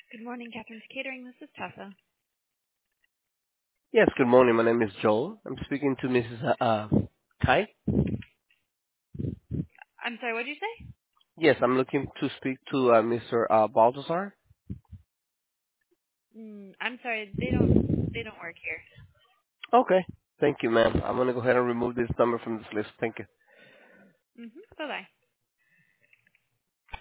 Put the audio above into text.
Good morning, Catherine's Catering. This is Tessa. Yes, good morning. My name is Joel. I'm speaking to Mrs. Kai. I'm sorry, what did you say? Yes, I'm looking to speak to Mr. Baltazar. I'm sorry, they don't work here. Okay. Thank you, ma'am. I'm going to go ahead and remove this number from this list. Thank you. Bye bye.